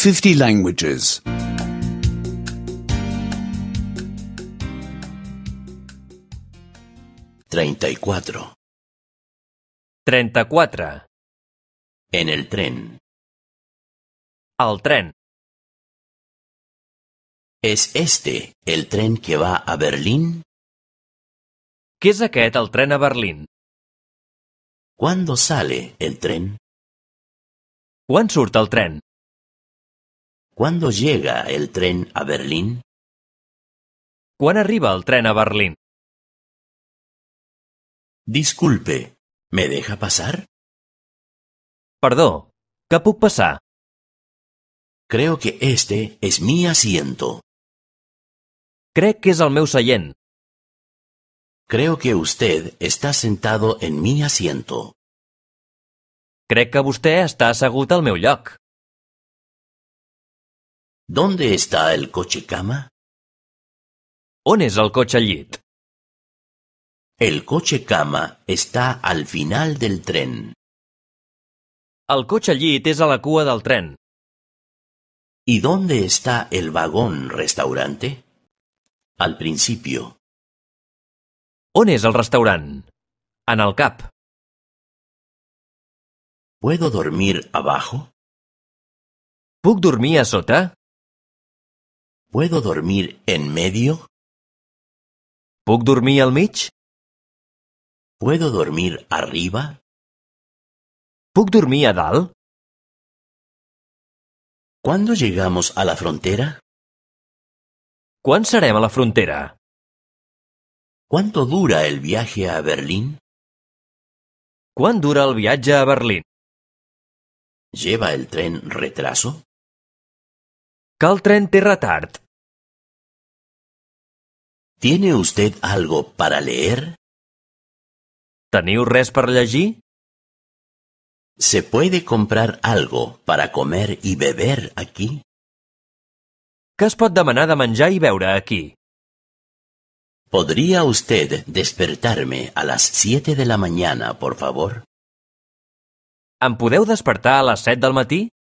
50 languages. 34. 34. En el tren. El tren. ¿Es este el tren que va a Berlín? Què és aquest, el tren a Berlín? ¿Cuándo sale el tren? Quan surt el tren? ¿Cuándo llega el tren a Berlín? Quan arriba el tren a Berlín? Disculpe, ¿me deja pasar? Perdó, que puc passar? Creo que este es mi asiento. Crec que és el meu seient. Creo que usted está sentado en mi asiento. Crec que vostè està assegut al meu lloc. ¿Dónde está el coche cama? On és el cotxe llit? El coche cama está al final del tren. El cotxe llit és a la cua del tren. ¿Y dónde está el vagón restaurante? Al principio. On és el restaurant? En el cap. ¿Puedo dormir abajo? Puc dormir a sota? ¿Puedo dormir en medio? Puc dormir al mig? ¿Puedo dormir arriba? Puc dormir a dalt? ¿Cuándo llegamos a la frontera? Quan serem a la frontera? ¿Cuánto dura el viaje a Berlín? Quan dura el viatge a Berlín? ¿Lleva el tren retraso? Que el tren té retard. ¿Tiene usted algo para leer? Teniu res per llegir? ¿Se puede comprar algo para comer y beber aquí? Què es pot demanar de menjar i beure aquí? ¿Podría usted despertarme a las 7 de la mañana, por favor? Em podeu despertar a les 7 del matí?